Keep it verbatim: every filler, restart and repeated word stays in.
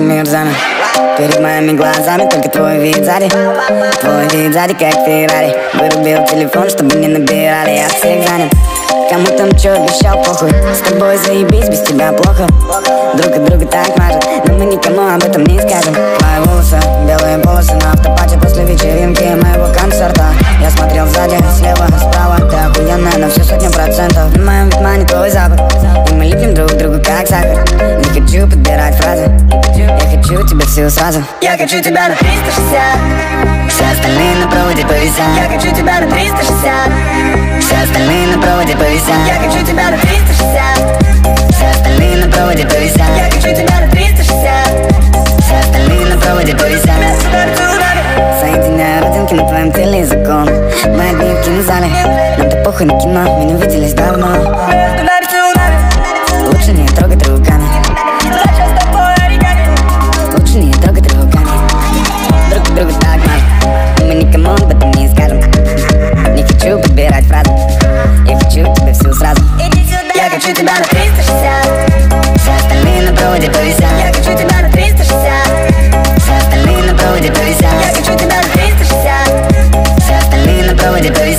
мир замер перед моими глазами, только твой вид сзади. Твой вид сзади, как Феррари. Вырубил телефон, чтобы не набирали, я всех занят. Кому там чё обещал, похуй. С тобой заебись, без тебя плохо. Друг от друга так мажет, но мы никому об этом не скажем. Мои волосы, белые полосы на автопате после вечеринки моего концерта. Я смотрел сзади, слева, справа. Ты охуенная на всю сотню процентов. На моем витмане твой запах, и мы липнем друг к другу как сахар. Не хочу подбирать фразы, я хочу тебя всю сразу. Я хочу тебя на триста шестьдесят, все остальные на проводе повисят. Я хочу тебя на триста шестьдесят, все остальные на проводе повисят. Я хочу тебя на триста шестьдесят, все остальные на проводе повисят. Я хочу тебя на триста шестьдесят, все остальные на проводе повисят. Соединяю родинки на твоем теле языком. Мы одни в кинозале, нам то похуй на кино, мы не увиделись давно. Лучше не трогать руками, лучше не трогать руками. Друг к другу так мажет, мы никому об этом не скажем. Не хочу подбирать фразы, я хочу тебя всю сразу. Я хочу тебя на триста шестьдесят, все остальные на проводе повисят. Я хочу тебя на триста шестьдесят, все остальные на проводе повисят. Я хочу тебя на триста шестьдесят, все остальные на проводе повисят.